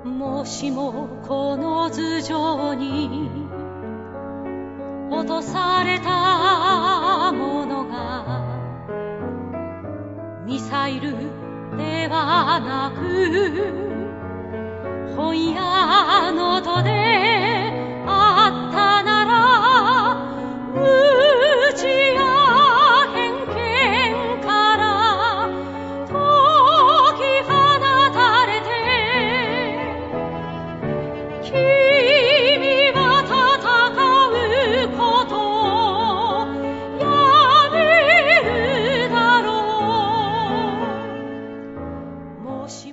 もしもこの頭上に落とされたものがミサイルではなく本屋の